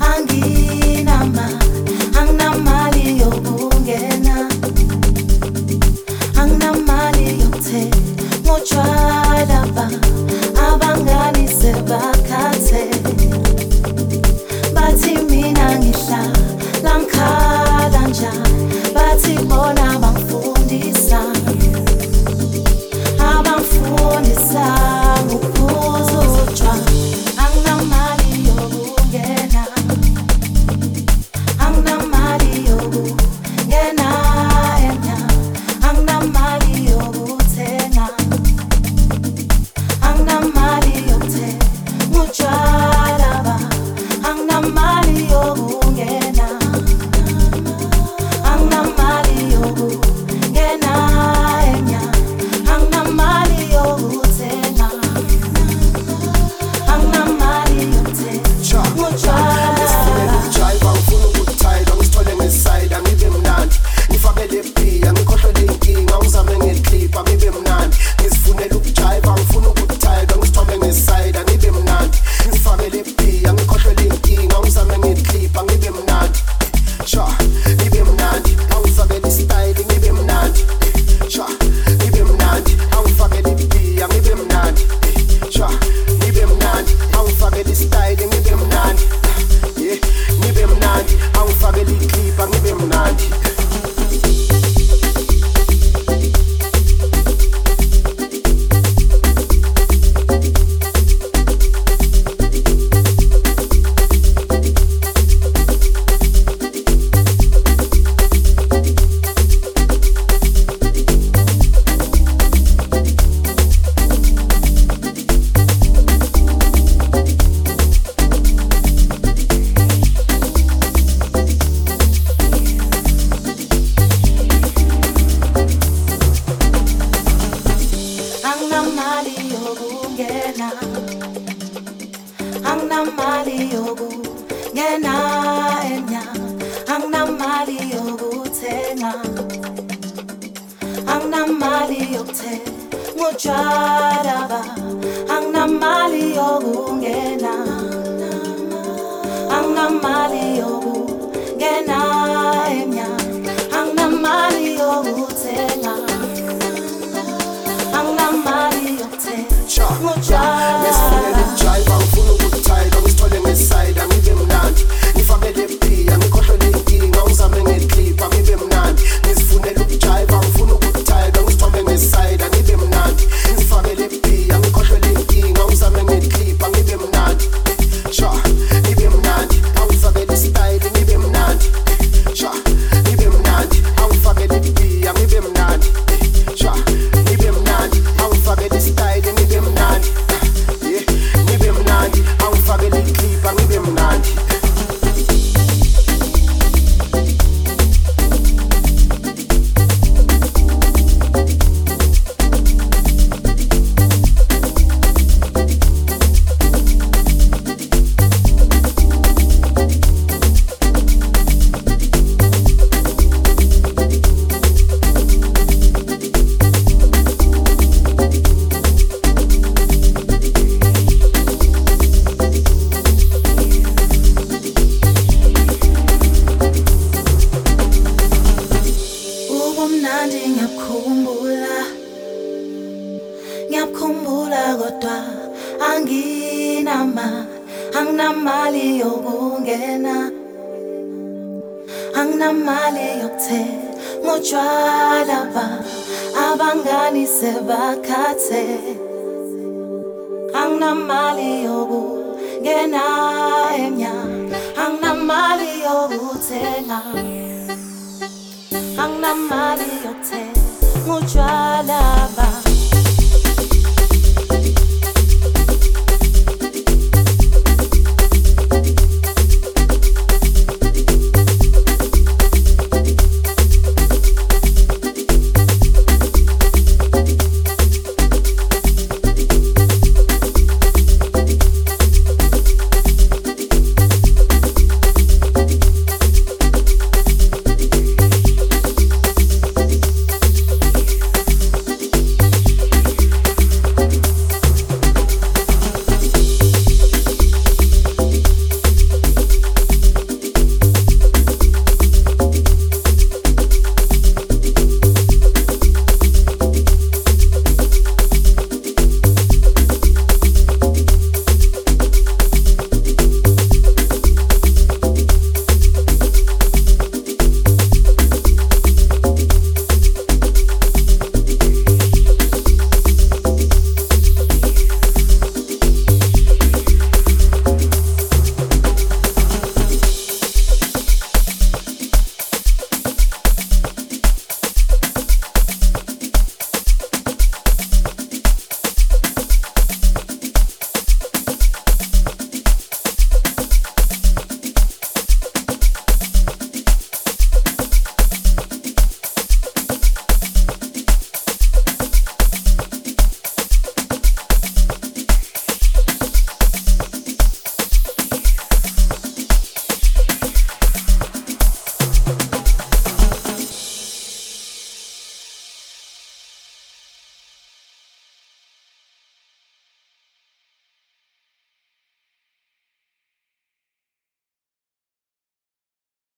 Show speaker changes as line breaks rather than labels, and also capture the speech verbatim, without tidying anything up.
anginama anginamali yokungena anginamali yokuthenga utshwala ba abangani sebakhathe bathi mina ngihlala ngikhala njani bathi bona bangifundisa abangifundisa ukuphuzwa anginamali yokungena anginamali yokungena ena anginamali yokuthenga anginamali yokuthenga utshwala ba anginamali yokungena anginamali yokungena ena anginamali yokuthenga anginamali yokuthenga utshwala
Jive angifuna ukuthayida ngisithole ngeside angibe mnandi ngifakele bhiya ngikhohlele inkinga ngizame ngeclipha ngibe mnandi ngizifunela ukujive angifuna ukuthayida ngisithole ngeside angibe mnandi ngifakele bhiya ngikhohlele inkinga ngizame ngeclipha ngibe mnandi sha ngibe mnandi angifakele istyle ngibe mnandi sha ngibe mnandi angifakele bhiya ngibe mnandi sha ngibe mnandi angifakele istyle ngibe mnandi yeah ngibe mnandi angifakele iclipha ngibe mnandi
anginamali yokungena anginamali yokungena enya anginamali yokuthenga anginamali yokuthenga utshwala ba anginamali yokungena anginamali yokungena enya anginamali yokuthenga anginamali yokuthenga utshwala
nesifunele jive angifuna ukuthayida ngisithole ngeside angibe mnandi ngifakele bhiya ngikhohlele inkinga ngizame ngeclipha ngibe mnandi ngizifunela ukujive angifuna ukuthayida ngisithole ngeside angibe mnandi ngifakele bhiya ngikhohlele inkinga ngizame ngeclipha ngibe mnandi sha ngibe mnandi angifakele istyle ngibe mnandi sha ngibe mnandi angifakele bhiya ngibe mnandi sha ngibe mnandi angifakele istyle ngibe mnandi yeah ngibe mnandi angifakele iclipha ngibe mnandi
ubumnandi ngiyakukhumbula ngiyakukhumbula kodwa anginama anginamali yokungena anginamali yokuthenga utshwala ba abangani sebakhathe anginamali yokungena enya anginamali yokuthenga anginamali yokuthenga utshwala